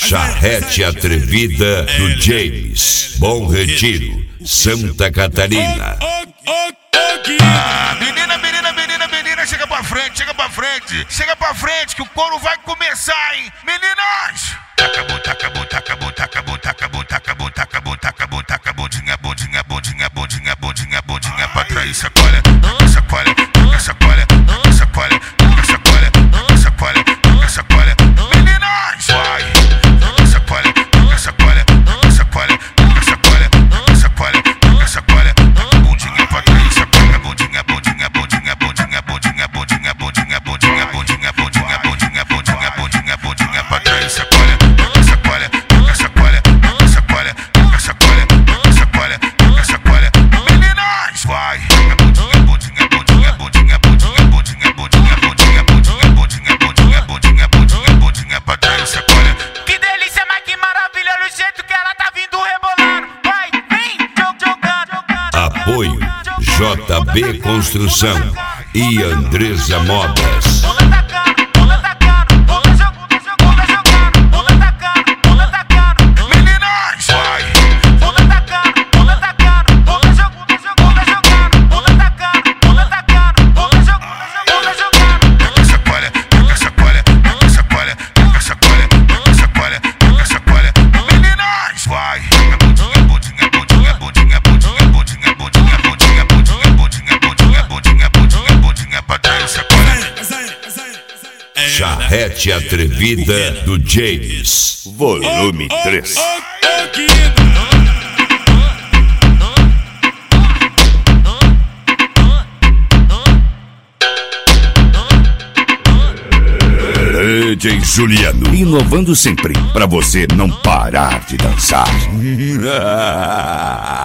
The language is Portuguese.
Charrete atrevida do James. Bom Retiro, Santa Catarina. Menina, chega pra frente, que o couro vai começar, hein? Meninas! Taca bundinha pra trás, sacolha. Meninas! Vai! Sacolha. Bundinha pra trás, sacolha. Bundinha pra trás, sacolha. Meninas! Vai! Bundinha pra trás, sacolha. Que delícia, mas que maravilha, do jeito que ela tá vindo rebolando. Vai, vem, jogando. Apoio JB Construção e Andresa Modas. Meninas! Vai! Sacolha. Meninas! Vai! Bundinha pra trás, sacolha. Charrete atrevida do James. Volume 3. DJ Juliano, inovando sempre, pra você não parar de dançar.